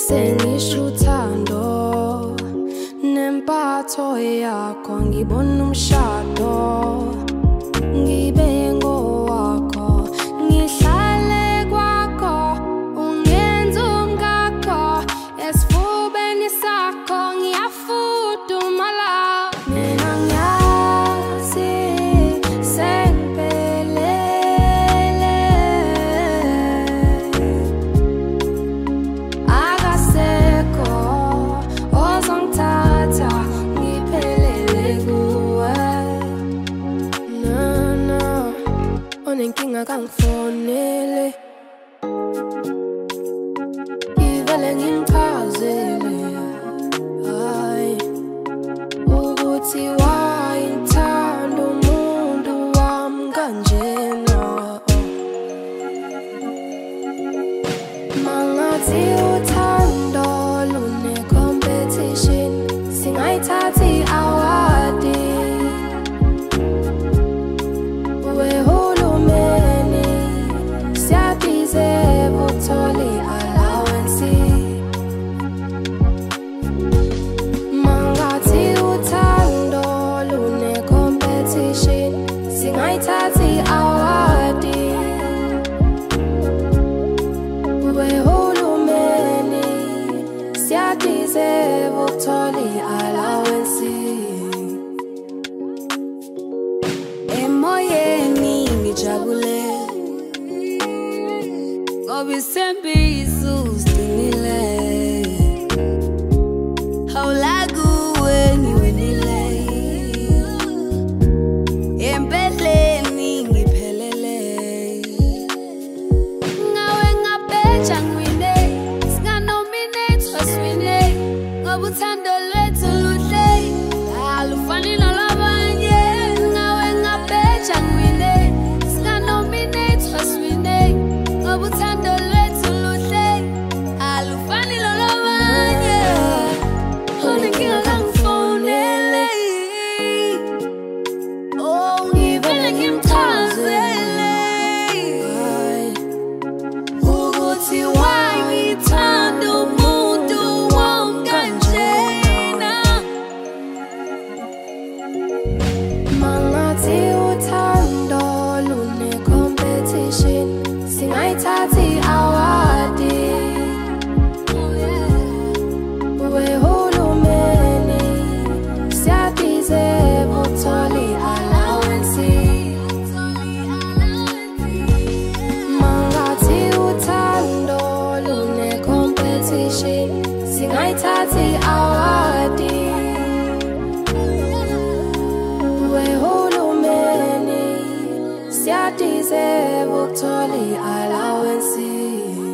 sengisho uthando nempatho yakho ngibona umshado ngibe ngowakho ngihlale kwakho ungenza umngakho esifubeni sakho ngiyafudumala mina ngiyazi sengiphelele akasekho ozongithatha ngiphelele kuwe na onenkinga kangifonele ngivele ngimchazele hayi ukuthi wayengithanda umuntu wami kanjena mangathi uthando lune-competition singayithathi i-awadi wehulumeni siyadizeva uthole i-allowance mangathi uthando lune-competition singayithathi i-awadi wehulumeni siyadizeva uthole i-allowance emoyeni ngijabule ngoba isembisi usicinile hawula kuwe ngiwinile empeleni ngiphelele ngawe ngabheja ngiwine singanominate waswine ngoba uthando lwethu luhle alufani nolabanye ngawe ngabheja ngiwine singanominate waswine ngoba uthando lwethu luhle alufani nolabanye onenkinga kangifonele oh ngivele ngimchazele ukuthi wangithanda umuntu wanganjena mangathi uthando lune-competition singayithathi i-awadi wehulumeni siyadizeva uthole i-allowance mangathi uthando lune-competition singayithathi i-awadi wehulumeni siyadizeva uthole i-allowance